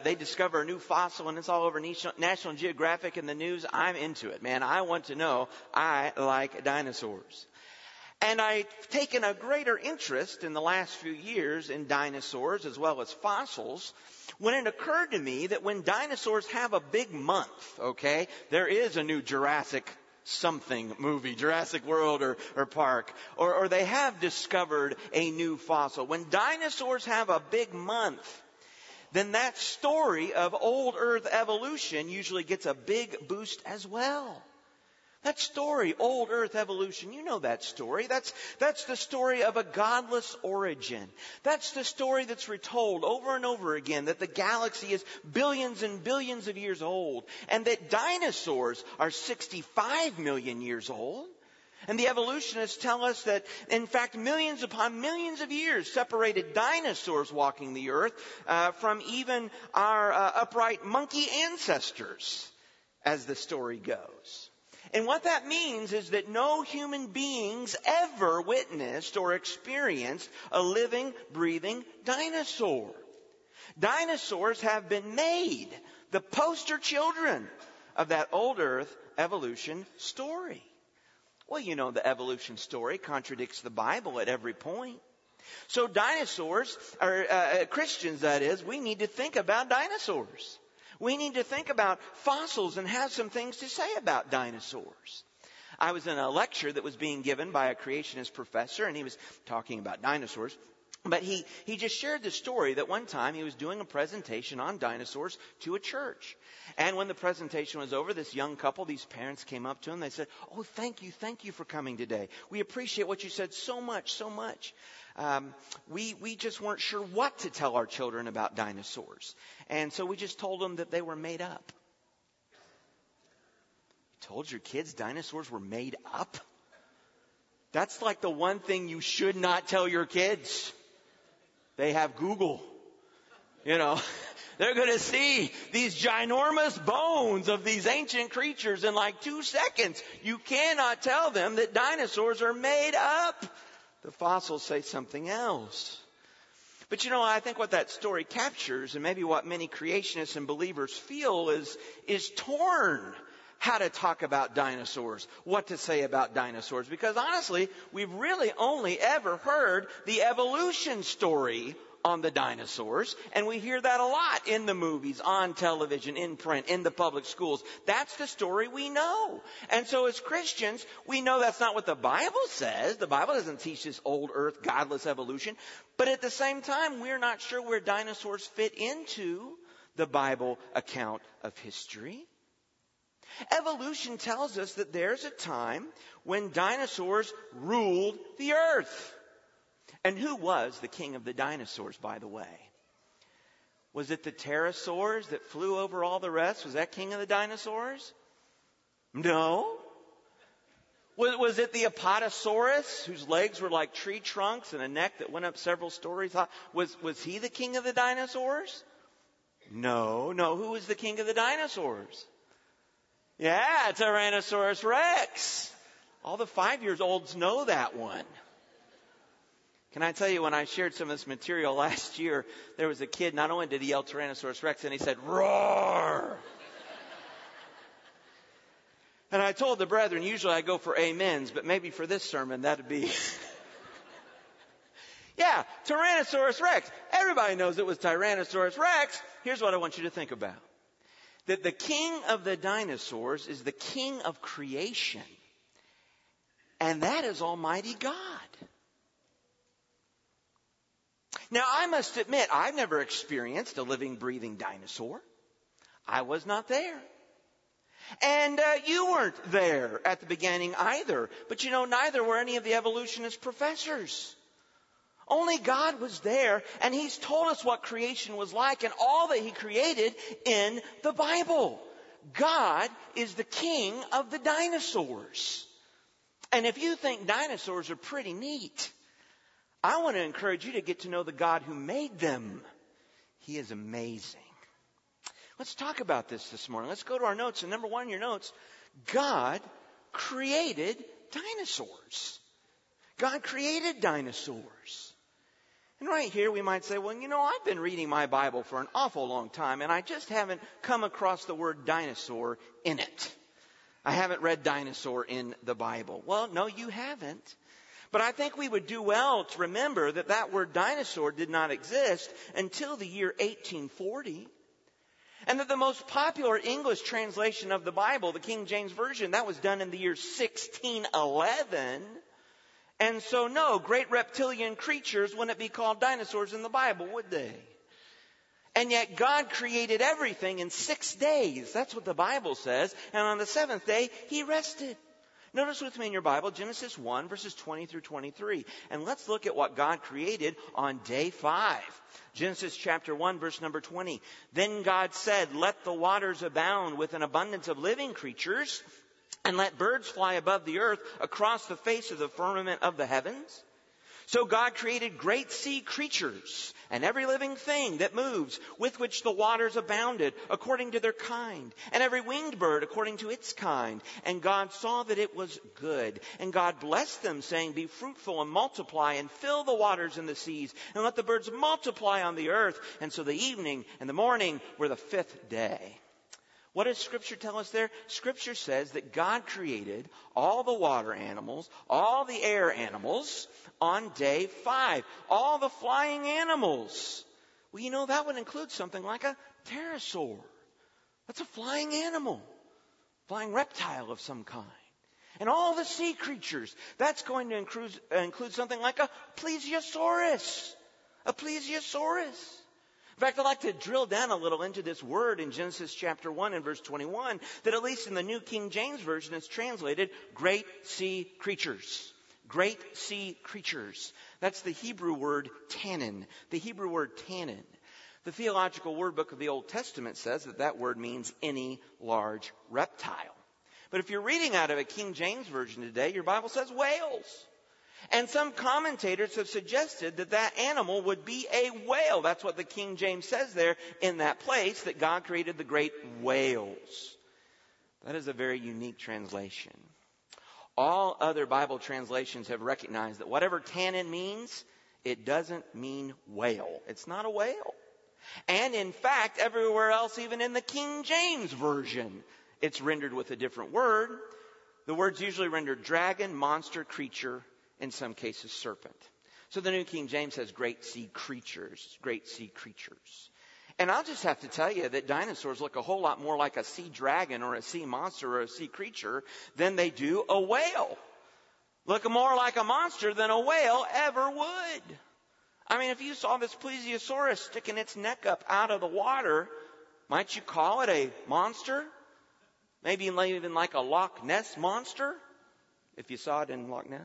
they discover a new fossil and it's all over National Geographic and the news, I'm into it, man. I want to know. I like dinosaurs. And I've taken a greater interest in the last few years in dinosaurs as well as fossils when it occurred to me that when dinosaurs have a big month, okay, there is a new Jurassic something movie, Jurassic World or Park, or they have discovered a new fossil. When dinosaurs have a big month, then that story of old Earth evolution usually gets a big boost as well. That story, old Earth evolution, you know that story. That's the story of a godless origin. That's the story that's retold over and over again, that the galaxy is billions and billions of years old, and that dinosaurs are 65 million years old. And the evolutionists tell us that, in fact, millions upon millions of years separated dinosaurs walking the earth from even our upright monkey ancestors, as the story goes. And what that means is that no human beings ever witnessed or experienced a living, breathing dinosaur. Dinosaurs have been made the poster children of that old Earth evolution story. Well, you know the evolution story contradicts the Bible at every point. So dinosaurs, or Christians that is, we need to think about dinosaurs. We need to think about fossils and have some things to say about dinosaurs. I was in a lecture that was being given by a creationist professor, and he was talking about dinosaurs. But he just shared the story that one time he was doing a presentation on dinosaurs to a church. And when the presentation was over, this young couple, these parents came up to him. They said, "Oh, thank you for coming today. We appreciate what you said so much, so much. We just weren't sure what to tell our children about dinosaurs. And so we just told them that they were made up." You told your kids dinosaurs were made up? That's like the one thing you should not tell your kids. They have Google. You know, they're going to see these ginormous bones of these ancient creatures in like 2 seconds. You cannot tell them that dinosaurs are made up. The fossils say something else. But you know, I think what that story captures, and maybe what many creationists and believers feel, is torn how to talk about dinosaurs, what to say about dinosaurs. Because honestly, we've really only ever heard the evolution story on the dinosaurs. And we hear that a lot in the movies, on television, in print, in the public schools. That's the story we know. And so as Christians, we know that's not what the Bible says. The Bible doesn't teach this old Earth godless evolution. But at the same time, we're not sure where dinosaurs fit into the Bible account of history. Evolution tells us that there's a time when dinosaurs ruled the earth. And who was the king of the dinosaurs, by the way? Was it the pterosaurs that flew over all the rest? Was that king of the dinosaurs? No. Was it the Apatosaurus, whose legs were like tree trunks and a neck that went up several stories high? Was he the king of the dinosaurs? No. Who was the king of the dinosaurs? Yeah, Tyrannosaurus Rex. All the 5-year-olds know that one. Can I tell you, when I shared some of this material last year, there was a kid, not only did he yell Tyrannosaurus Rex, and he said, "Roar!" And I told the brethren, usually I go for amens, but maybe for this sermon, that'd be... Yeah, Tyrannosaurus Rex. Everybody knows it was Tyrannosaurus Rex. Here's what I want you to think about. That the king of the dinosaurs is the king of creation. And that is Almighty God. Now, I must admit, I've never experienced a living, breathing dinosaur. I was not there. And you weren't there at the beginning either. But you know, neither were any of the evolutionist professors. Only God was there, and He's told us what creation was like and all that He created in the Bible. God is the king of the dinosaurs. And if you think dinosaurs are pretty neat, I want to encourage you to get to know the God who made them. He is amazing. Let's talk about this morning. Let's go to our notes. And number one in your notes, God created dinosaurs. God created dinosaurs. And right here we might say, well, I've been reading my Bible for an awful long time, and I just haven't come across the word dinosaur in it. I haven't read dinosaur in the Bible. Well, no, you haven't. But I think we would do well to remember that that word dinosaur did not exist until the year 1840. And that the most popular English translation of the Bible, the King James Version, that was done in the year 1611. And so no, great reptilian creatures wouldn't be called dinosaurs in the Bible, would they? And yet God created everything in 6 days. That's what the Bible says. And on the seventh day, He rested. Notice with me in your Bible, Genesis 1, verses 20 through 23. And let's look at what God created on day 5. Genesis chapter 1, verse number 20. Then God said, let the waters abound with an abundance of living creatures, and let birds fly above the earth across the face of the firmament of the heavens. So God created great sea creatures and every living thing that moves, with which the waters abounded according to their kind, and every winged bird according to its kind. And God saw that it was good. And God blessed them, saying, be fruitful and multiply, and fill the waters in the seas, and let the birds multiply on the earth. And so the evening and the morning were the 5th day. What does Scripture tell us there? Scripture says that God created all the water animals, all the air animals on day 5. All the flying animals. Well, that would include something like a pterosaur. That's a flying animal. Flying reptile of some kind. And all the sea creatures. That's going to include something like a plesiosaurus. A plesiosaurus. In fact, I'd like to drill down a little into this word in Genesis chapter 1 and verse 21, that at least in the New King James Version is translated great sea creatures. Great sea creatures. That's the Hebrew word tannin. The Hebrew word tannin. The Theological Word Book of the Old Testament says that that word means any large reptile. But if you're reading out of a King James Version today, your Bible says whales. And some commentators have suggested that that animal would be a whale. That's what the King James says there in that place, that God created the great whales. That is a very unique translation. All other Bible translations have recognized that whatever tannin means, it doesn't mean whale. It's not a whale. And in fact, everywhere else, even in the King James Version, it's rendered with a different word. The word's usually rendered dragon, monster, creature, in some cases serpent. So the New King James says great sea creatures, great sea creatures. And I'll just have to tell you that dinosaurs look a whole lot more like a sea dragon or a sea monster or a sea creature than they do a whale. Look more like a monster than a whale ever would. I mean, if you saw this plesiosaurus sticking its neck up out of the water, might you call it a monster? Maybe even like a Loch Ness monster, if you saw it in Loch Ness.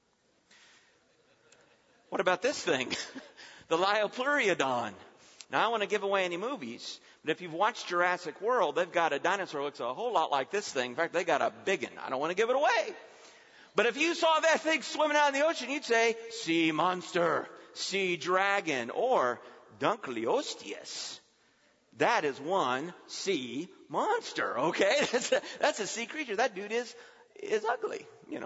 What about this thing? The Liopleurodon. Now, I don't want to give away any movies, but if you've watched Jurassic World, they've got a dinosaur that looks a whole lot like this thing. In fact, they got a big one. I don't want to give it away. But if you saw that thing swimming out in the ocean, you'd say, sea monster, sea dragon, or Dunkleosteus. That is one sea monster, okay? That's a sea creature. That dude is ugly,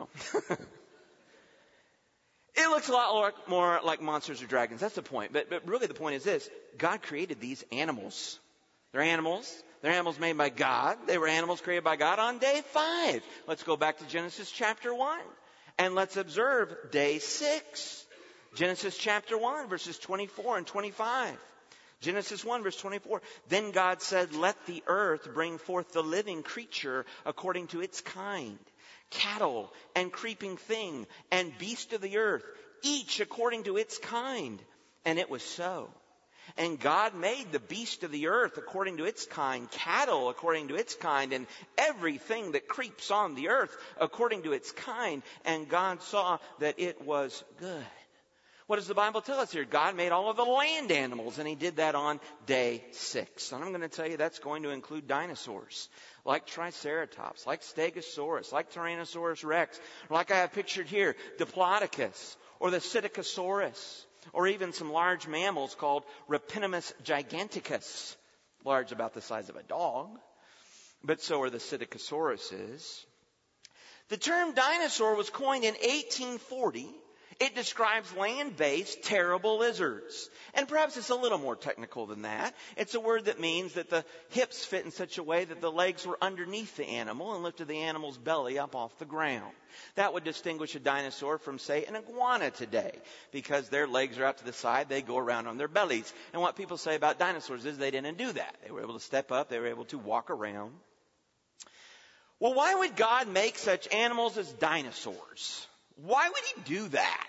It looks a lot more like monsters or dragons. That's the point. But really the point is this. God created these animals. They're animals. They're animals made by God. They were animals created by God on day 5. Let's go back to Genesis chapter 1. And let's observe day 6. Genesis chapter 1, verses 24 and 25. Genesis 1, verse 24. Then God said, let the earth bring forth the living creature according to its kind. Cattle and creeping thing and beast of the earth, each according to its kind. And it was so. And God made the beast of the earth according to its kind, cattle according to its kind, and everything that creeps on the earth according to its kind. And God saw that it was good. What does the Bible tell us here? God made all of the land animals, and He did that on day 6. And I'm going to tell you that's going to include dinosaurs, like Triceratops, like Stegosaurus, like Tyrannosaurus Rex, like I have pictured here, Diplodocus, or the Psittacosaurus, or even some large mammals called Rapinimus giganticus, large about the size of a dog. But so are the Psittacosauruses. The term dinosaur was coined in 1840 It describes land-based terrible lizards. And perhaps it's a little more technical than that. It's a word that means that the hips fit in such a way that the legs were underneath the animal and lifted the animal's belly up off the ground. That would distinguish a dinosaur from, say, an iguana today. Because their legs are out to the side, they go around on their bellies. And what people say about dinosaurs is they didn't do that. They were able to step up, they were able to walk around. Well, why would God make such animals as dinosaurs? Why would he do that?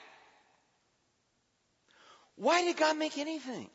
Why did God make anything?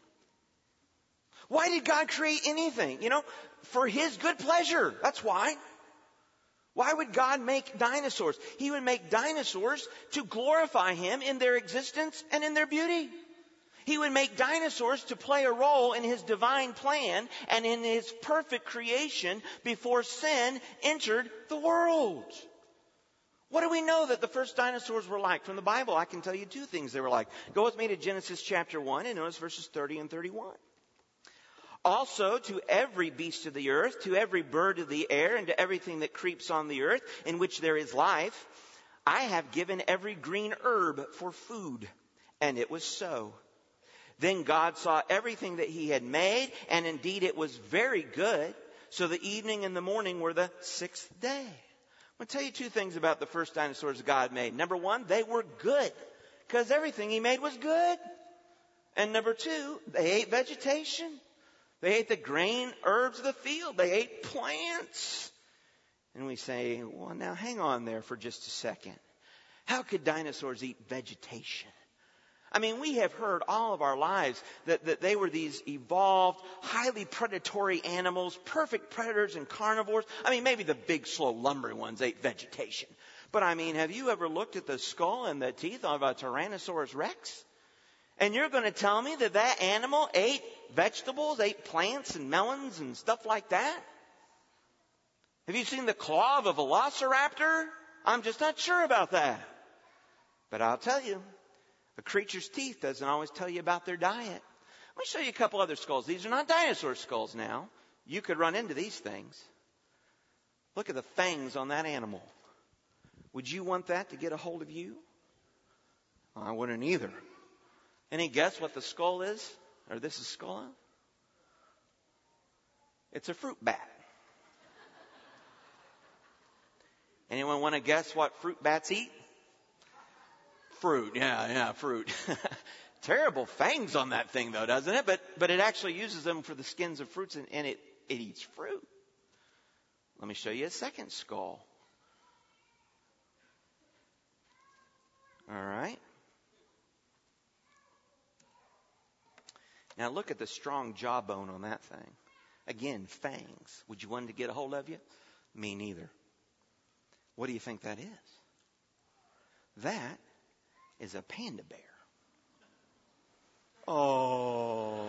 Why did God create anything? For his good pleasure. That's why. Why would God make dinosaurs? He would make dinosaurs to glorify him in their existence and in their beauty. He would make dinosaurs to play a role in his divine plan and in his perfect creation before sin entered the world. What do we know that the first dinosaurs were like? From the Bible, I can tell you two things they were like. Go with me to Genesis chapter 1 and notice verses 30 and 31. Also, to every beast of the earth, to every bird of the air, and to everything that creeps on the earth, in which there is life, I have given every green herb for food. And it was so. Then God saw everything that he had made, and indeed it was very good. So the evening and the morning were the sixth day. I'm going to tell you two things about the first dinosaurs God made. Number one, they were good, because everything he made was good. And number two, they ate vegetation. They ate the grain herbs of the field. They ate plants. And we say, well, now hang on there for just a second. How could dinosaurs eat vegetation? I mean, we have heard all of our lives that they were these evolved, highly predatory animals, perfect predators and carnivores. I mean, maybe the big, slow, lumbering ones ate vegetation. But I mean, have you ever looked at the skull and the teeth of a Tyrannosaurus Rex? And you're going to tell me that that animal ate vegetables, ate plants and melons and stuff like that? Have you seen the claw of a velociraptor? I'm just not sure about that. But I'll tell you, a creature's teeth doesn't always tell you about their diet. Let me show you a couple other skulls. These are not dinosaur skulls now. You could run into these things. Look at the fangs on that animal. Would you want that to get a hold of you? I wouldn't either. Any guess what the skull is? Or this is skull? It's a fruit bat. Anyone want to guess what fruit bats eat? Fruit, yeah, fruit. Terrible fangs on that thing, though, doesn't it? But it actually uses them for the skins of fruits, and it eats fruit. Let me show you a second skull. All right. Now look at the strong jawbone on that thing. Again, fangs. Would you want it to get a hold of you? Me neither. What do you think that is? That is a panda bear. Oh.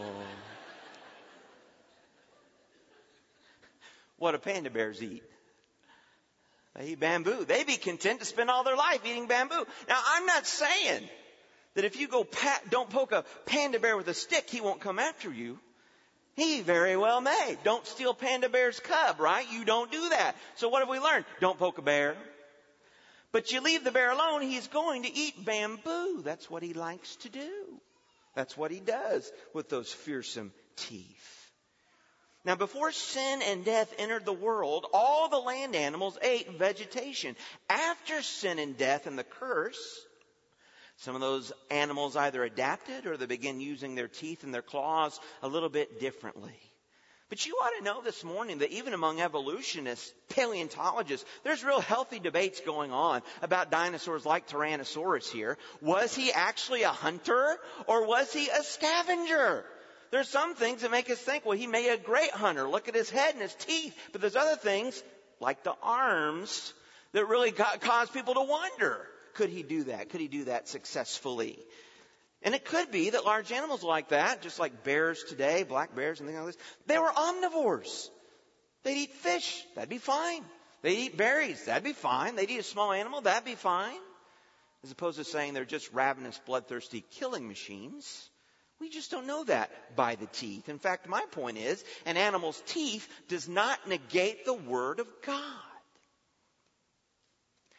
What do panda bears eat? They eat bamboo. They'd be content to spend all their life eating bamboo. Now, I'm not saying that if you don't poke a panda bear with a stick, he won't come after you. He very well may. Don't steal panda bear's cub, right? You don't do that. So what have we learned? Don't poke a bear. But you leave the bear alone, he's going to eat bamboo. That's what he likes to do. That's what he does with those fearsome teeth. Now, before sin and death entered the world, all the land animals ate vegetation. After sin and death and the curse, some of those animals either adapted or they began using their teeth and their claws a little bit differently. But you ought to know this morning that even among evolutionists, paleontologists, there's real healthy debates going on about dinosaurs like Tyrannosaurus here. Was he actually a hunter or was he a scavenger? There's some things that make us think, well, he may be a great hunter. Look at his head and his teeth. But there's other things, like the arms, that really cause people to wonder. Could he do that? Could he do that successfully? And it could be that large animals like that, just like bears today, black bears and things like this, they were omnivores. They'd eat fish. That'd be fine. They'd eat berries. That'd be fine. They'd eat a small animal. That'd be fine. As opposed to saying they're just ravenous, bloodthirsty killing machines. We just don't know that by the teeth. In fact, my point is, an animal's teeth does not negate the Word of God.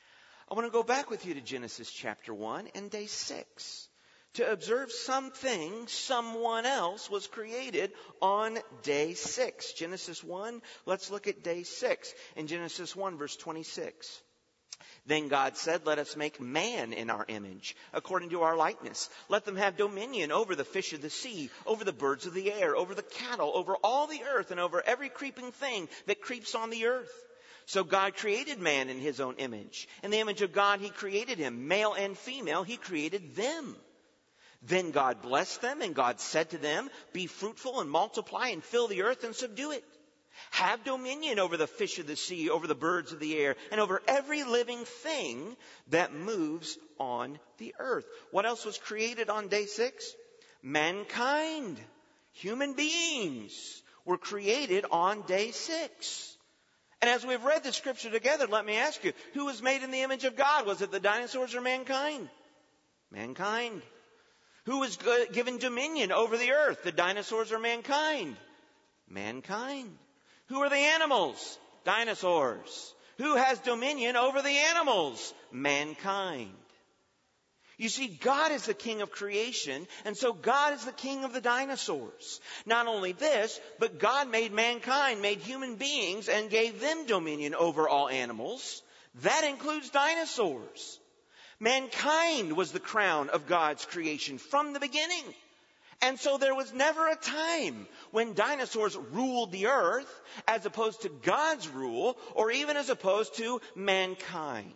I want to go back with you to Genesis chapter 1 and day 6 to observe something someone else was created on day 6. Genesis 1, let's look at day 6. In Genesis 1, verse 26. Then God said, let us make man in our image, according to our likeness. Let them have dominion over the fish of the sea, over the birds of the air, over the cattle, over all the earth, and over every creeping thing that creeps on the earth. So God created man in his own image. In the image of God, he created him. Male and female, he created them. Then God blessed them, and God said to them, be fruitful and multiply and fill the earth and subdue it. Have dominion over the fish of the sea, over the birds of the air, and over every living thing that moves on the earth. What else was created on day 6? Mankind. Human beings were created on day 6. And as we've read the scripture together, let me ask you, who was made in the image of God? Was it the dinosaurs or mankind? Mankind. Who was given dominion over the earth? The dinosaurs or mankind? Mankind. Who are the animals? Dinosaurs. Who has dominion over the animals? Mankind. You see, God is the king of creation, and so God is the king of the dinosaurs. Not only this, but God made mankind, made human beings, and gave them dominion over all animals. That includes dinosaurs. Mankind was the crown of God's creation from the beginning. And so there was never a time when dinosaurs ruled the earth as opposed to God's rule, or even as opposed to mankind.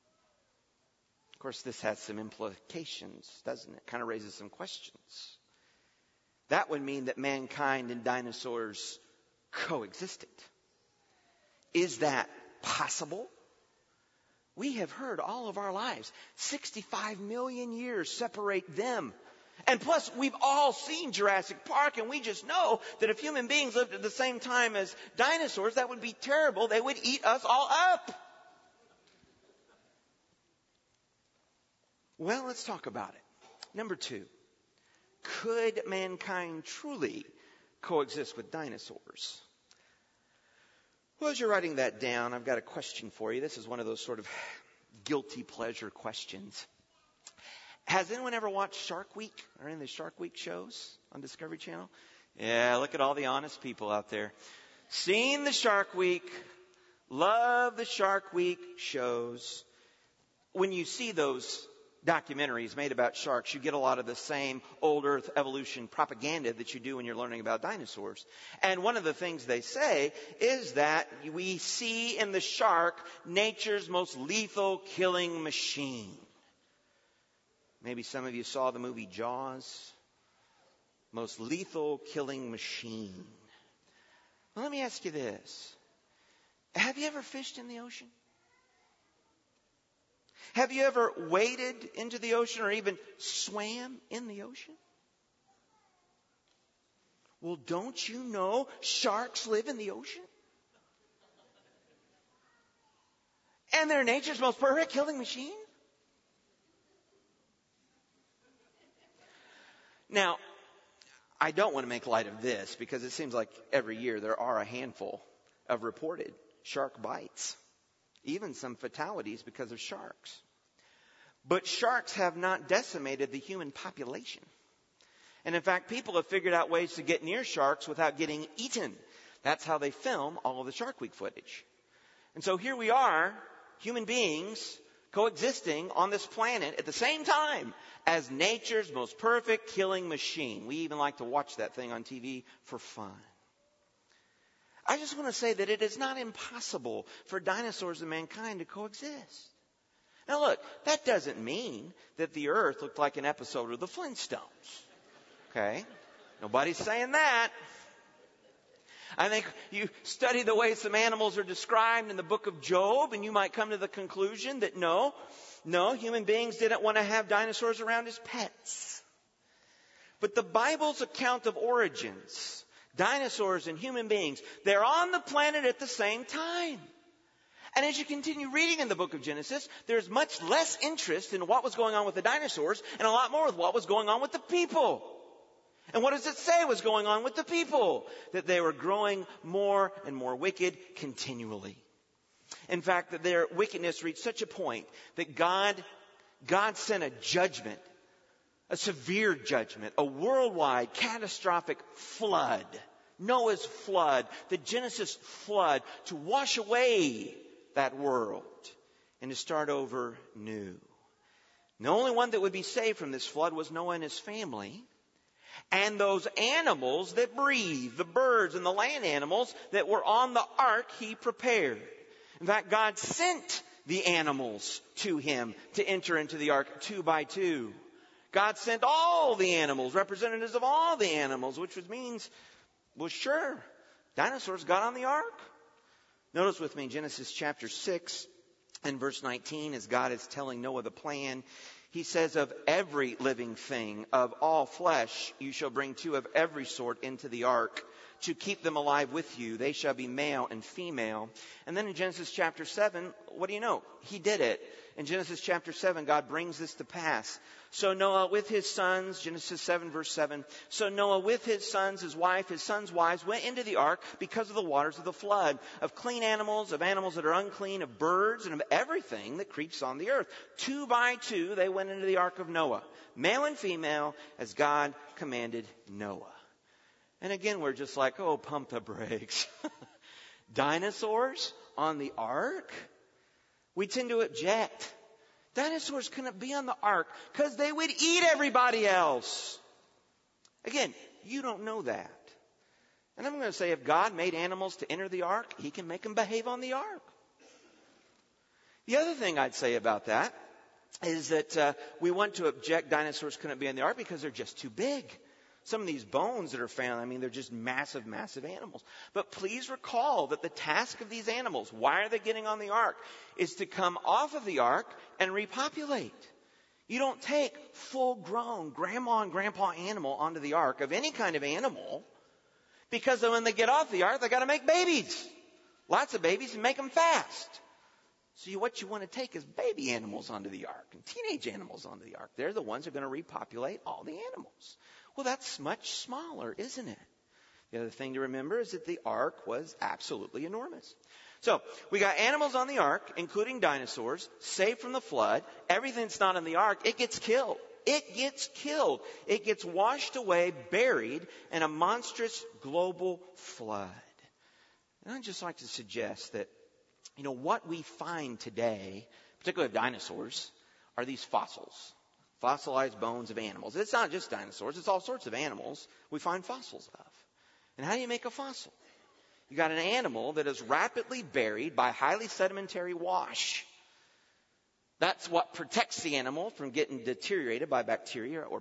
Of course, this has some implications, doesn't it? Kind of raises some questions. That would mean that mankind and dinosaurs coexisted. Is that possible? We have heard all of our lives, 65 million years separate them. And plus, we've all seen Jurassic Park, and we just know that if human beings lived at the same time as dinosaurs, that would be terrible. They would eat us all up. Well, let's talk about it. Number 2, could mankind truly coexist with dinosaurs? Well, as you're writing that down, I've got a question for you. This is one of those sort of guilty pleasure questions. Has anyone ever watched Shark Week or any of the Shark Week shows on Discovery Channel? Yeah, look at all the honest people out there. Seen the Shark Week, love the Shark Week shows. When you see those documentaries made about sharks, you get a lot of the same old earth evolution propaganda that you do when you're learning about dinosaurs. And one of the things they say is that we see in the shark nature's most lethal killing machine. Maybe some of you saw the movie Jaws. Most lethal killing machine. Well, let me ask you this. Have you ever fished in the ocean? Have you ever waded into the ocean or even swam in the ocean? Well, don't you know sharks live in the ocean? And they're nature's most perfect killing machine? Now, I don't want to make light of this because it seems like every year there are a handful of reported shark bites. Even some fatalities because of sharks. But sharks have not decimated the human population. And in fact, people have figured out ways to get near sharks without getting eaten. That's how they film all of the Shark Week footage. And so here we are, human beings, coexisting on this planet at the same time as nature's most perfect killing machine. We even like to watch that thing on TV for fun. I just want to say that it is not impossible for dinosaurs and mankind to coexist. Now look, that doesn't mean that the earth looked like an episode of the Flintstones. Okay? Nobody's saying that. I think you study the way some animals are described in the book of Job, and you might come to the conclusion that no, human beings didn't want to have dinosaurs around as pets. But the Bible's account of origins, dinosaurs and human beings, they're on the planet at the same time. And as you continue reading in the book of Genesis, there's much less interest in what was going on with the dinosaurs and a lot more with what was going on with the people. And what does it say was going on with the people? That they were growing more and more wicked continually. In fact, that their wickedness reached such a point that God sent a judgment, a severe judgment, a worldwide catastrophic flood. Noah's flood, the Genesis flood, to wash away that world and to start over new. And the only one that would be saved from this flood was Noah and his family. And those animals that breathe, the birds and the land animals that were on the ark, he prepared. In fact, God sent the animals to him to enter into the ark 2 by 2. God sent all the animals, representatives of all the animals, which means, well, sure, dinosaurs got on the ark. Notice with me Genesis chapter 6 and verse 19, as God is telling Noah the plan. He says, of every living thing, of all flesh, you shall bring 2 of every sort into the ark to keep them alive with you. They shall be male and female. And then in Genesis chapter 7, what do you know? He did it. In Genesis chapter 7, God brings this to pass. So Noah with his sons, Genesis 7 verse 7, so Noah with his sons, his wife, his sons' wives went into the ark because of the waters of the flood, of clean animals, of animals that are unclean, of birds, and of everything that creeps on the earth. 2 by 2 they went into the ark of Noah, male and female, as God commanded Noah. And again, we're just like, oh, pump the brakes. Dinosaurs on the ark? We tend to object. Dinosaurs couldn't be on the ark because they would eat everybody else. Again, you don't know that. And I'm going to say if God made animals to enter the ark, he can make them behave on the ark. The other thing I'd say about that is that we want to object dinosaurs couldn't be on the ark because they're just too big. Some of these bones that are found, I mean, they're just massive, massive animals. But please recall that the task of these animals, why are they getting on the ark, is to come off of the ark and repopulate. You don't take full-grown grandma and grandpa animal onto the ark of any kind of animal because when they get off the ark, they got to make babies. Lots of babies and make them fast. So what you want to take is baby animals onto the ark and teenage animals onto the ark. They're the ones who are going to repopulate all the animals. Well, that's much smaller, isn't it? The other thing to remember is that the ark was absolutely enormous. So we got animals on the ark, including dinosaurs, saved from the flood. Everything that's not on the ark, it gets killed. It gets killed. It gets washed away, buried in a monstrous global flood. And I'd just like to suggest that, what we find today, particularly of dinosaurs, are these fossils. Fossilized bones of animals. It's not just dinosaurs. It's all sorts of animals we find fossils of. And how do you make a fossil? You got an animal that is rapidly buried by highly sedimentary wash. That's what protects the animal from getting deteriorated by bacteria or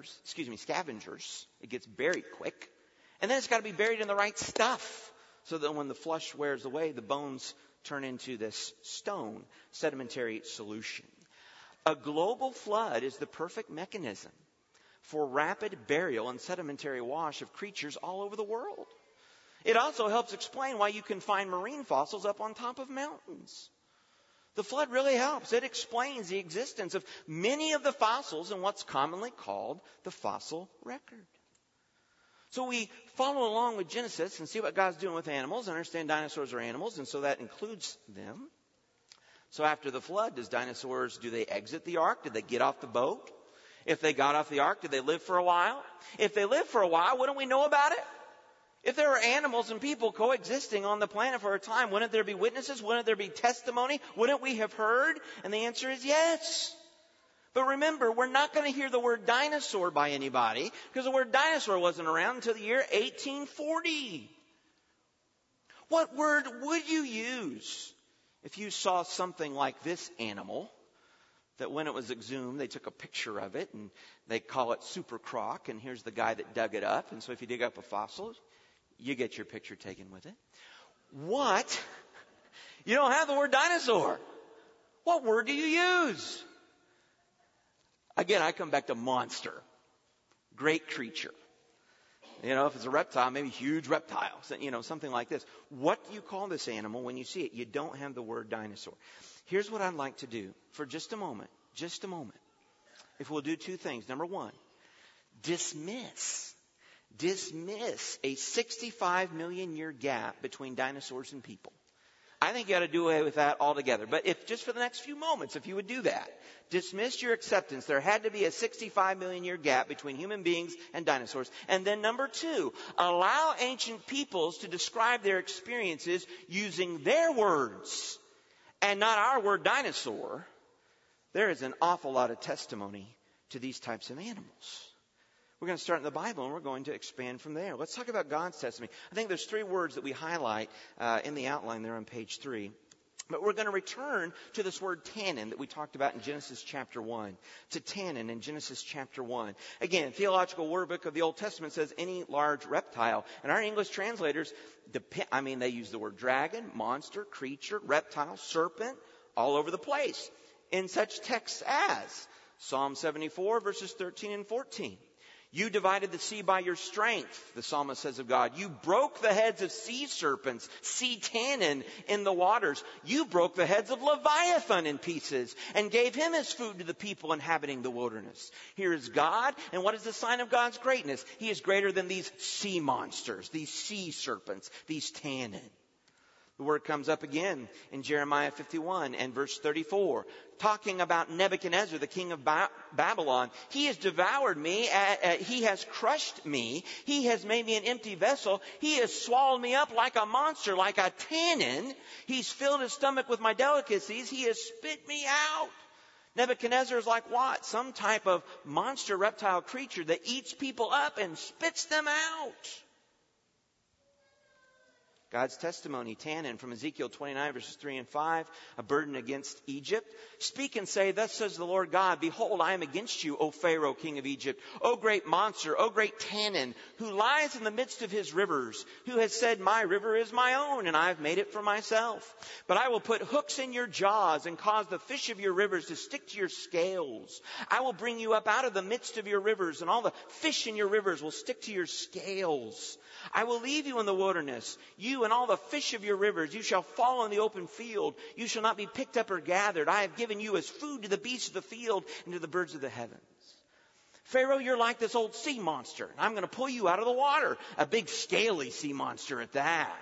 scavengers. It gets buried quick. And then it's got to be buried in the right stuff so that when the flesh wears away, the bones turn into this stone sedimentary solution. A global flood is the perfect mechanism for rapid burial and sedimentary wash of creatures all over the world. It also helps explain why you can find marine fossils up on top of mountains. The flood really helps. It explains the existence of many of the fossils in what's commonly called the fossil record. So we follow along with Genesis and see what God's doing with animals, understand dinosaurs are animals, and so that includes them. So after the flood, do they exit the ark? Did they get off the boat? If they got off the ark, did they live for a while? If they lived for a while, wouldn't we know about it? If there were animals and people coexisting on the planet for a time, wouldn't there be witnesses? Wouldn't there be testimony? Wouldn't we have heard? And the answer is yes. But remember, we're not going to hear the word dinosaur by anybody because the word dinosaur wasn't around until the year 1840. What word would you use if you saw something like this animal, that when it was exhumed, they took a picture of it and they call it super croc, and here's the guy that dug it up. And so if you dig up a fossil, you get your picture taken with it. What? You don't have the word dinosaur. What word do you use? Again, I come back to monster. Great creature. If it's a reptile, maybe huge reptile, something like this. What do you call this animal when you see it? You don't have the word dinosaur. Here's what I'd like to do for just a moment. If we'll do 2 things. Number 1, dismiss a 65 million year gap between dinosaurs and people. I think you ought to do away with that altogether. But if just for the next few moments, if you would do that, dismiss your acceptance. There had to be a 65 million year gap between human beings and dinosaurs. And then number two, allow ancient peoples to describe their experiences using their words and not our word dinosaur. There is an awful lot of testimony to these types of animals. We're going to start in the Bible, and we're going to expand from there. Let's talk about God's testimony. I think there's three words that we highlight in the outline there on page 3. But we're going to return to this word tannin that we talked about in Genesis chapter 1. To tannin in Genesis chapter 1. Again, Theological Word Book of the Old Testament says any large reptile. And our English translators, they use the word dragon, monster, creature, reptile, serpent, all over the place. In such texts as Psalm 74, verses 13 and 14. You divided the sea by your strength, the psalmist says of God. You broke the heads of sea serpents, sea tannin in the waters. You broke the heads of Leviathan in pieces and gave him his food to the people inhabiting the wilderness. Here is God, and what is the sign of God's greatness? He is greater than these sea monsters, these sea serpents, these tannin. The word comes up again in Jeremiah 51 and verse 34, talking about Nebuchadnezzar, the king of Babylon. He has devoured me. He has crushed me. He has made me an empty vessel. He has swallowed me up like a monster, like a tannin. He's filled his stomach with my delicacies. He has spit me out. Nebuchadnezzar is like what? Some type of monster reptile creature that eats people up and spits them out. God's testimony, tannin, from Ezekiel 29, verses 3 and 5, a burden against Egypt. Speak and say, thus says the Lord God, behold, I am against you, O Pharaoh, king of Egypt, O great monster, O great tannin, who lies in the midst of his rivers, who has said, my river is my own, and I have made it for myself. But I will put hooks in your jaws and cause the fish of your rivers to stick to your scales. I will bring you up out of the midst of your rivers, and all the fish in your rivers will stick to your scales. I will leave you in the wilderness, you and all the fish of your rivers. You shall fall in the open field. You shall not be picked up or gathered. I have given you as food to the beasts of the field and to the birds of the heavens. Pharaoh, you're like this old sea monster. And I'm going to pull you out of the water. A big scaly sea monster at that.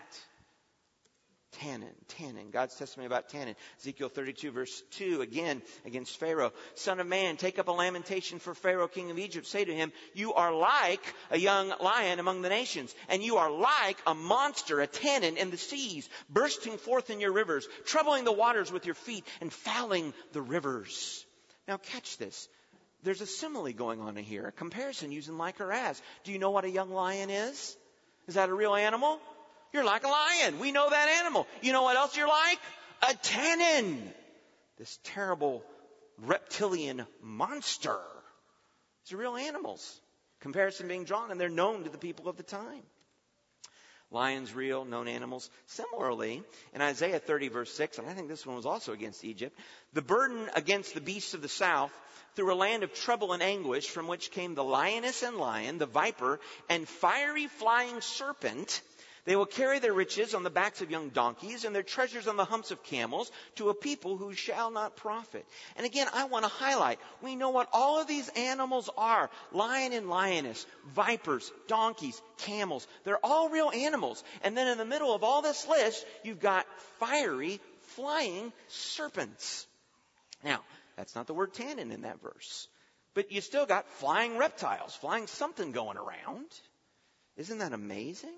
Tannin. God's testimony about tannin. Ezekiel 32 verse 2 again against Pharaoh. Son of man, take up a lamentation for Pharaoh, king of Egypt. Say to him, you are like a young lion among the nations, and you are like a monster, a tannin in the seas, bursting forth in your rivers, troubling the waters with your feet and fouling the rivers. Now catch this. There's a simile going on here, a comparison using like or as. Do you know what a young lion is? Is that a real animal? You're like a lion. We know that animal. You know what else you're like? A tannin. This terrible reptilian monster. These are real animals. Comparison being drawn, and they're known to the people of the time. Lions, real, known animals. Similarly, in Isaiah 30 verse 6, and I think this one was also against Egypt, the burden against the beasts of the south through a land of trouble and anguish from which came the lioness and lion, the viper, and fiery flying serpent. They will carry their riches on the backs of young donkeys and their treasures on the humps of camels to a people who shall not profit. And again, I want to highlight, we know what all of these animals are. Lion and lioness, vipers, donkeys, camels. They're all real animals. And then in the middle of all this list, you've got fiery, flying serpents. Now, that's not the word tannin in that verse. But you still got flying reptiles, flying something going around. Isn't that amazing?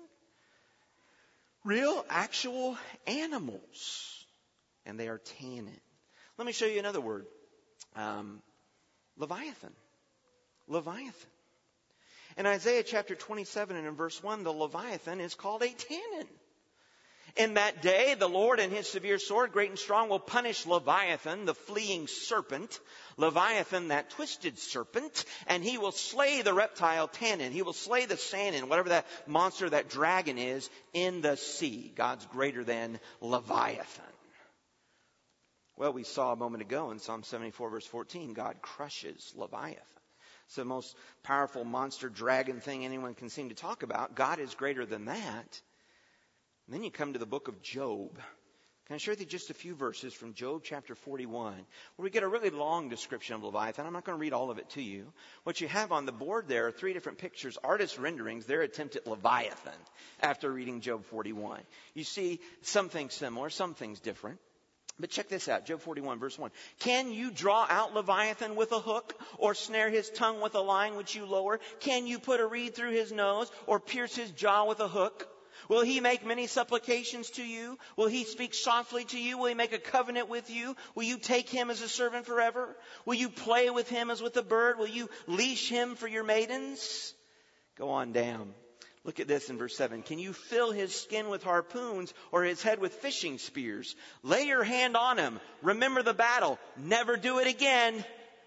Real, actual animals. And they are tannin. Let me show you another word. Leviathan. Leviathan. In Isaiah chapter 27 and in verse 1, the Leviathan is called a tannin. In that day, the Lord and his severe sword, great and strong, will punish Leviathan, the fleeing serpent. Leviathan, that twisted serpent. And he will slay the reptile tannin. He will slay the sannin, whatever that monster, that dragon is, in the sea. God's greater than Leviathan. Well, we saw a moment ago in Psalm 74 verse 14, God crushes Leviathan. It's the most powerful monster dragon thing anyone can seem to talk about. God is greater than that. And then you come to the book of Job. Can I share with you just a few verses from Job chapter 41, where we get a really long description of Leviathan. I'm not going to read all of it to you. What you have on the board there are 3 different pictures, artist renderings, their attempt at Leviathan after reading Job 41. You see some things similar, some things different. But check this out, Job 41, verse 1. Can you draw out Leviathan with a hook, or snare his tongue with a line which you lower? Can you put a reed through his nose, or pierce his jaw with a hook? Will he make many supplications to you? Will he speak softly to you? Will he make a covenant with you? Will you take him as a servant forever? Will you play with him as with a bird? Will you leash him for your maidens? Go on down. Look at this in verse 7. Can you fill his skin with harpoons or his head with fishing spears? Lay your hand on him. Remember the battle. Never do it again.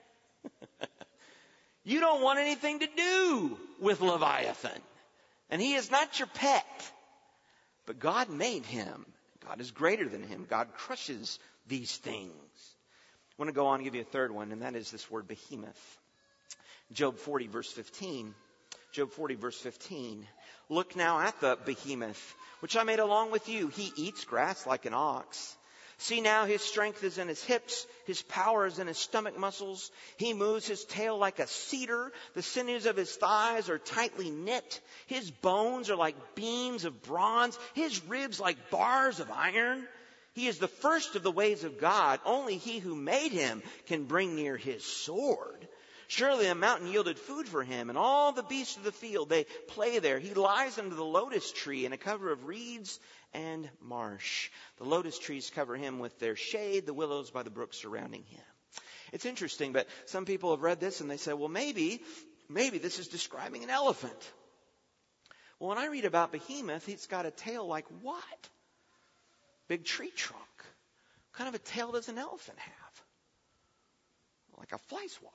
You don't want anything to do with Leviathan. And he is not your pet. But God made him. God is greater than him. God crushes these things. I want to go on and give you a third one, and that is this word behemoth. Job 40, verse 15. Job 40, verse 15. Look now at the behemoth, which I made along with you. He eats grass like an ox. See now, his strength is in his hips. His power is in his stomach muscles. He moves his tail like a cedar. The sinews of his thighs are tightly knit. His bones are like beams of bronze. His ribs like bars of iron. He is the first of the ways of God. Only he who made him can bring near his sword. Surely a mountain yielded food for him, and all the beasts of the field, they play there. He lies under the lotus tree in a cover of reeds and marsh. The lotus trees cover him with their shade, the willows by the brook surrounding him. It's interesting, but some people have read this and they say, well, maybe this is describing an elephant. Well, when I read about behemoth, he's got a tail like what? Big tree trunk. What kind of a tail does an elephant have? Like a fly swatter.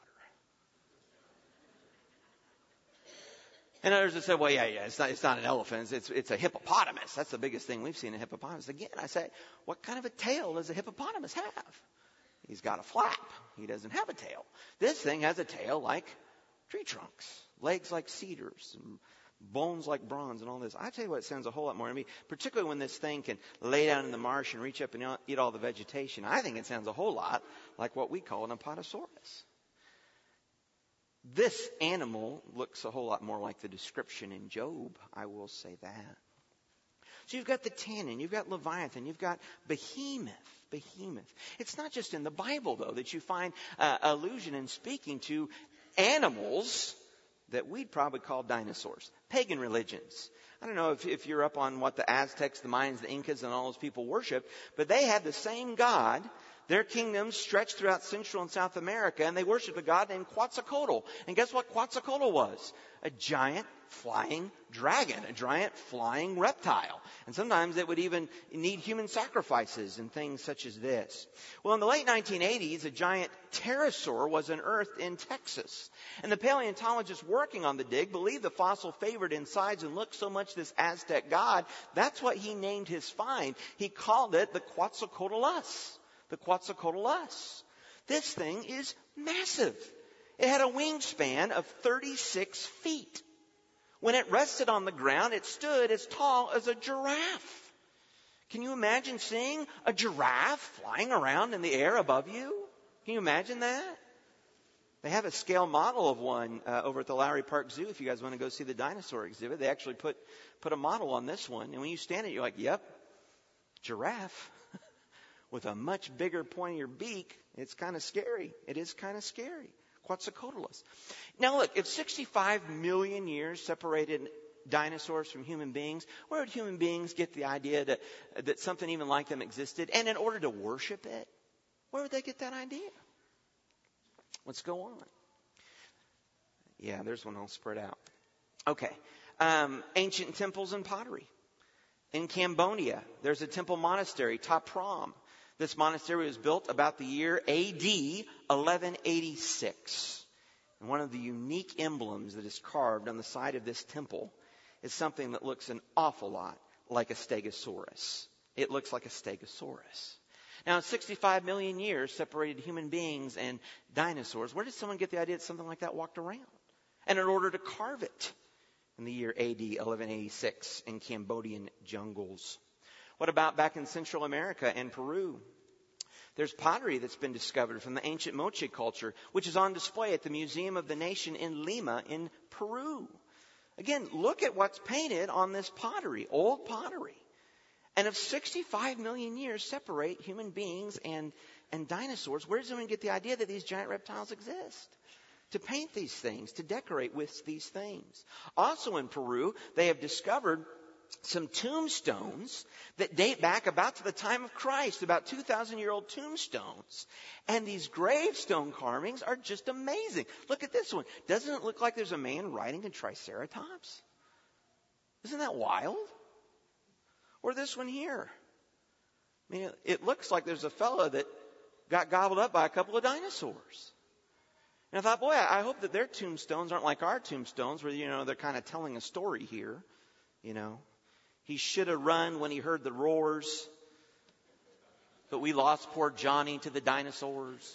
And others have said, well, yeah, it's not an elephant. It's a hippopotamus. That's the biggest thing we've seen in hippopotamus. Again, I say, what kind of a tail does a hippopotamus have? He's got a flap. He doesn't have a tail. This thing has a tail like tree trunks, legs like cedars, and bones like bronze and all this. I tell you what, it sounds a whole lot more to me, particularly when this thing can lay down in the marsh and reach up and eat all the vegetation. I think it sounds a whole lot like what we call an apatosaurus. This animal looks a whole lot more like the description in Job, I will say that. So you've got the tannin, you've got Leviathan, you've got behemoth. It's not just in the Bible, though, that you find allusion in speaking to animals that we'd probably call dinosaurs. Pagan religions. I don't know if you're up on what the Aztecs, the Mayans, the Incas, and all those people worshiped, but they had the same God. Their kingdoms stretched throughout Central and South America, and they worshiped a god named Quetzalcoatl. And guess what Quetzalcoatl was? A giant flying dragon, a giant flying reptile. And sometimes it would even need human sacrifices and things such as this. Well, in the late 1980s, a giant pterosaur was unearthed in Texas. And the paleontologists working on the dig believed the fossil favored in size and look so much this Aztec god. That's what he named his find. He called it the Quetzalcoatlus. The Quetzalcoatlus. This thing is massive. It had a wingspan of 36 feet. When it rested on the ground, it stood as tall as a giraffe. Can you imagine seeing a giraffe flying around in the air above you? Can you imagine that? They have a scale model of one over at the Lowry Park Zoo. If you guys want to go see the dinosaur exhibit, they actually put a model on this one. And when you stand it, you're like, yep, giraffe. With a much bigger pointier beak, it's kind of scary. It is kind of scary. Quetzalcoatlus. Now look, if 65 million years separated dinosaurs from human beings, where would human beings get the idea that something even like them existed? And in order to worship it, where would they get that idea? Let's go on. Yeah, there's one all spread out. Okay. Ancient temples and pottery. In Cambodia, there's a temple monastery, Ta Prohm. This monastery was built about the year AD 1186. And one of the unique emblems that is carved on the side of this temple is something that looks an awful lot like a stegosaurus. It looks like a stegosaurus. Now, 65 million years separated human beings and dinosaurs. Where did someone get the idea that something like that walked around? And in order to carve it in the year AD 1186 in Cambodian jungles. What about back in Central America and Peru? There's pottery that's been discovered from the ancient Moche culture, which is on display at the Museum of the Nation in Lima in Peru. Again, look at what's painted on this pottery, old pottery. And if 65 million years separate human beings and dinosaurs, where does anyone get the idea that these giant reptiles exist? To paint these things, to decorate with these things. Also in Peru, they have discovered some tombstones that date back about to the time of Christ, about 2,000-year-old tombstones. And these gravestone carvings are just amazing. Look at this one. Doesn't it look like there's a man riding a triceratops? Isn't that wild? Or this one here. I mean, it looks like there's a fellow that got gobbled up by a couple of dinosaurs. And I thought, boy, I hope that their tombstones aren't like our tombstones where, they're kind of telling a story here, He should have run when he heard the roars, but we lost poor Johnny to the dinosaurs.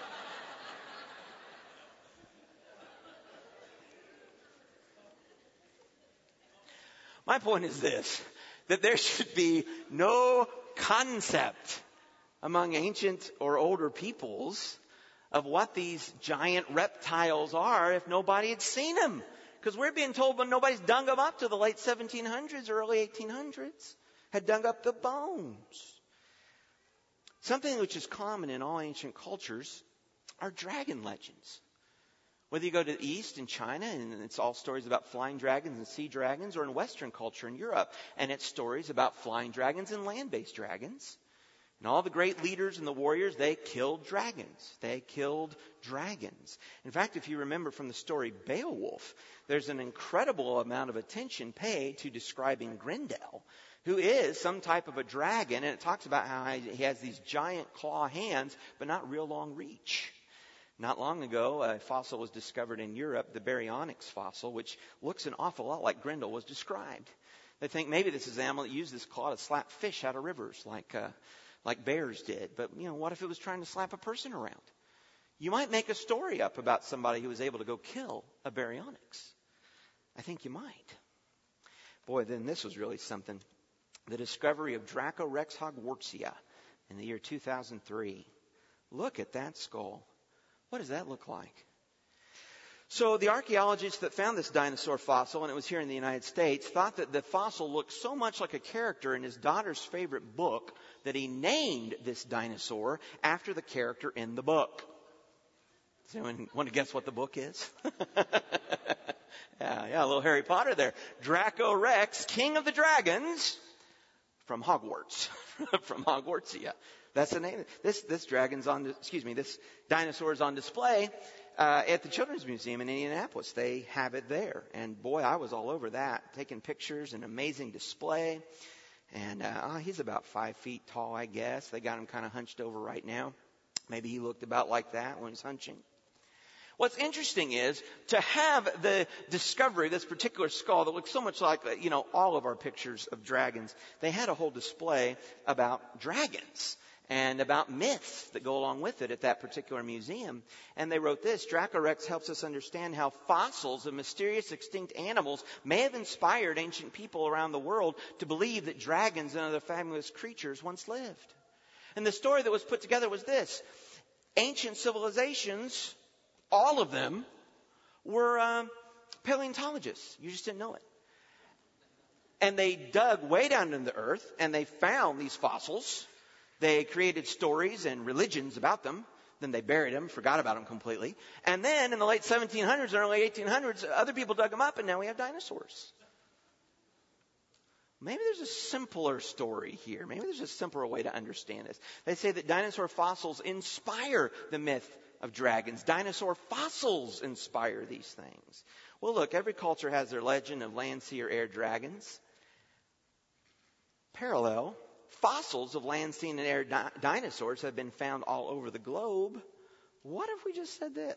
My point is this, that there should be no concept among ancient or older peoples of what these giant reptiles are if nobody had seen them. Because we're being told, but nobody's dug them up to the late 1700s, early 1800s, had dug up the bones. Something which is common in all ancient cultures are dragon legends. Whether you go to the East in China, and it's all stories about flying dragons and sea dragons, or in Western culture in Europe, and it's stories about flying dragons and land-based dragons. And all the great leaders and the warriors, they killed dragons. They killed dragons. In fact, if you remember from the story Beowulf, there's an incredible amount of attention paid to describing Grendel, who is some type of a dragon. And it talks about how he has these giant claw hands, but not real long reach. Not long ago, a fossil was discovered in Europe, the Baryonyx fossil, which looks an awful lot like Grendel was described. They think maybe this is an animal that used this claw to slap fish out of rivers like bears did. But, what if it was trying to slap a person around? You might make a story up about somebody who was able to go kill a Baryonyx. I think you might. Boy, then this was really something. The discovery of Dracorex hogwartsia in the year 2003. Look at that skull. What does that look like? So the archaeologists that found this dinosaur fossil, and it was here in the United States, thought that the fossil looked so much like a character in his daughter's favorite book that he named this dinosaur after the character in the book. Does anyone want to guess what the book is? Yeah, a little Harry Potter there. Dracorex, King of the Dragons, from Hogwarts, from Hogwartsia. That's the name. This dinosaur is on display at the Children's Museum in Indianapolis. They have it there. And boy, I was all over that, taking pictures, an amazing display. And he's about 5 feet tall, I guess. They got him kind of hunched over right now. Maybe he looked about like that when he's hunching. What's interesting is to have the discovery of this particular skull that looks so much like, all of our pictures of dragons. They had a whole display about dragons and about myths that go along with it at that particular museum. And they wrote this: Dracorex helps us understand how fossils of mysterious extinct animals may have inspired ancient people around the world to believe that dragons and other fabulous creatures once lived. And the story that was put together was this: ancient civilizations, all of them, were paleontologists. You just didn't know it. And they dug way down into the earth, and they found these fossils. They created stories and religions about them. Then they buried them, forgot about them completely. And then in the late 1700s and early 1800s, other people dug them up, and now we have dinosaurs. Maybe there's a simpler story here. Maybe there's a simpler way to understand this. They say that dinosaur fossils inspire the myth of dragons. Dinosaur fossils inspire these things. Well, look, every culture has their legend of land, sea, or air dragons. Parallel, fossils of land, sea, and air dinosaurs have been found all over the globe. What if we just said this?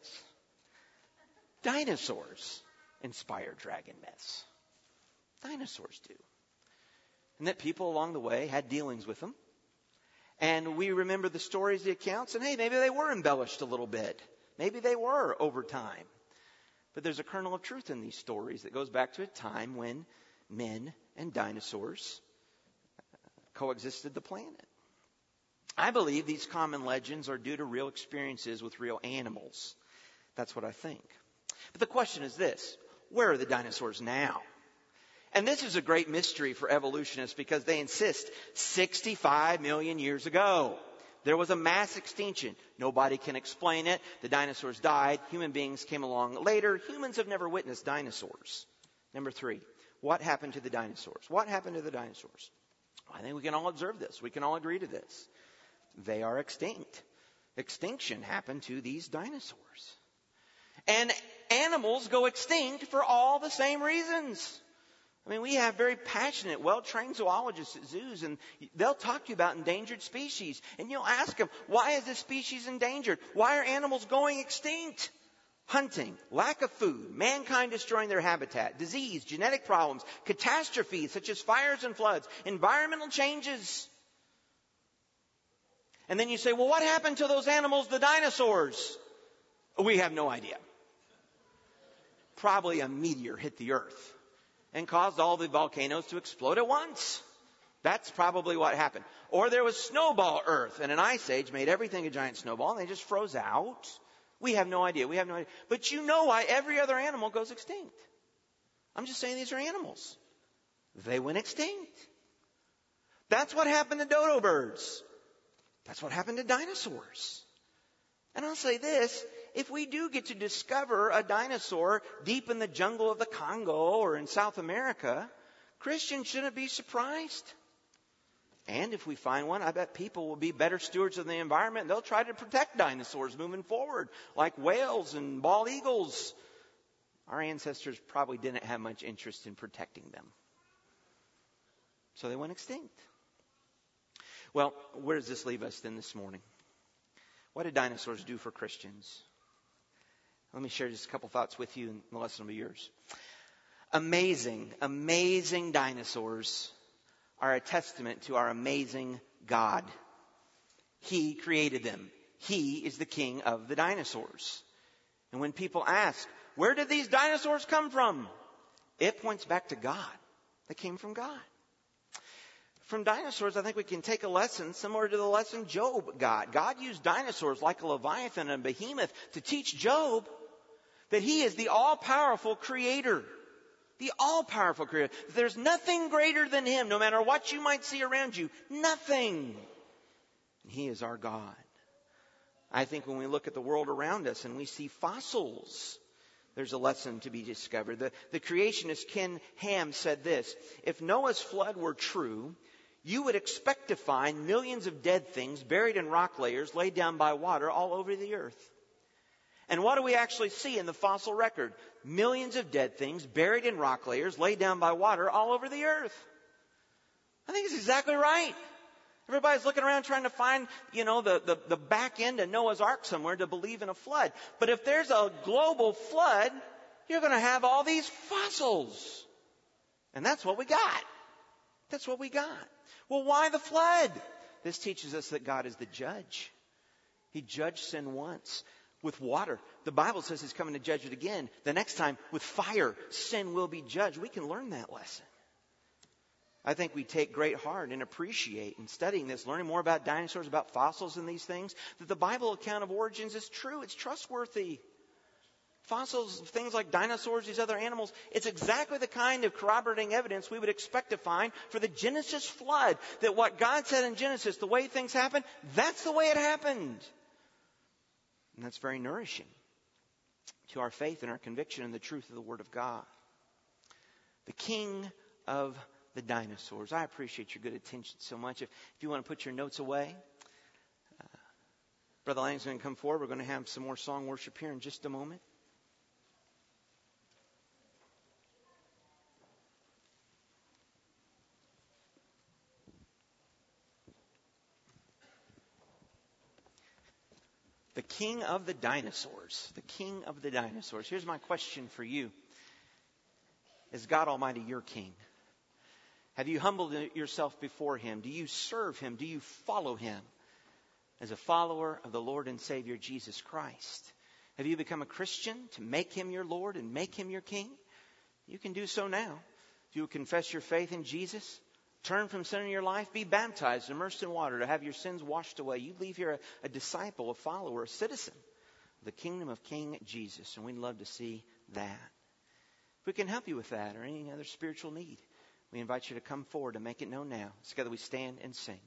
Dinosaurs inspire dragon myths. Dinosaurs do. And that people along the way had dealings with them. And we remember the stories, the accounts, and hey, maybe they were embellished a little bit. Maybe they were over time. But there's a kernel of truth in these stories that goes back to a time when men and dinosaurs coexisted the planet. I believe these common legends are due to real experiences with real animals. That's what I think. But the question is this: where are the dinosaurs now? And this is a great mystery for evolutionists because they insist 65 million years ago there was a mass extinction. Nobody can explain it. The dinosaurs died. Human beings came along later. Humans have never witnessed dinosaurs. Number 3, what happened to the dinosaurs? What happened to the dinosaurs? I think we can all observe this. We can all agree to this. They are extinct. Extinction happened to these dinosaurs. And animals go extinct for all the same reasons. I mean, we have very passionate, well-trained zoologists at zoos, and they'll talk to you about endangered species. And you'll ask them, why is this species endangered? Why are animals going extinct? Hunting, lack of food, mankind destroying their habitat, disease, genetic problems, catastrophes such as fires and floods, environmental changes. And then you say, well, what happened to those animals, the dinosaurs? We have no idea. Probably a meteor hit the earth and caused all the volcanoes to explode at once. That's probably what happened. Or there was snowball Earth, and an ice age made everything a giant snowball, and they just froze out. We have no idea. We have no idea. But you know why every other animal goes extinct. I'm just saying these are animals. They went extinct. That's what happened to dodo birds. That's what happened to dinosaurs. And I'll say this: if we do get to discover a dinosaur deep in the jungle of the Congo or in South America, Christians shouldn't be surprised. And if we find one, I bet people will be better stewards of the environment. They'll try to protect dinosaurs moving forward, like whales and bald eagles. Our ancestors probably didn't have much interest in protecting them. So they went extinct. Well, where does this leave us then this morning? What did dinosaurs do for Christians? Let me share just a couple thoughts with you, and the lesson will be yours. Amazing, amazing dinosaurs are a testament to our amazing God. He created them. He is the king of the dinosaurs. And when people ask, where did these dinosaurs come from? It points back to God. They came from God. From dinosaurs, I think we can take a lesson similar to the lesson Job got. God used dinosaurs like a Leviathan and a behemoth to teach Job that he is the all-powerful creator. The all-powerful creator. There's nothing greater than him, no matter what you might see around you. Nothing. And he is our God. I think when we look at the world around us and we see fossils, there's a lesson to be discovered. The creationist Ken Ham said this: if Noah's flood were true, you would expect to find millions of dead things buried in rock layers laid down by water all over the earth. And what do we actually see in the fossil record? Millions of dead things buried in rock layers laid down by water all over the earth. I think it's exactly right. Everybody's looking around trying to find, the back end of Noah's Ark somewhere to believe in a flood. But if there's a global flood, you're going to have all these fossils. And that's what we got. That's what we got. Well, why the flood? This teaches us that God is the judge. He judged sin once with water. The Bible says he's coming to judge it again. The next time with fire, sin will be judged. We can learn that lesson. I think we take great heart and appreciate in studying this, learning more about dinosaurs, about fossils and these things, that the Bible account of origins is true. It's trustworthy. Fossils, things like dinosaurs, these other animals, it's exactly the kind of corroborating evidence we would expect to find for the Genesis flood. That what God said in Genesis, the way things happened, that's the way it happened. And that's very nourishing to our faith and our conviction in the truth of the Word of God. The king of the dinosaurs. I appreciate your good attention so much. If you want to put your notes away, Brother Lang's going to come forward. We're going to have some more song worship here in just a moment. The king of the dinosaurs. The king of the dinosaurs. Here's my question for you. Is God Almighty your king? Have you humbled yourself before him? Do you serve him? Do you follow him as a follower of the Lord and Savior Jesus Christ? Have you become a Christian to make him your Lord and make him your king? You can do so now. If you will confess your faith in Jesus, turn from sin in your life, be baptized, immersed in water to have your sins washed away. You leave here a disciple, a follower, a citizen of the kingdom of King Jesus. And we'd love to see that. If we can help you with that or any other spiritual need, we invite you to come forward and make it known now. Together we stand and sing.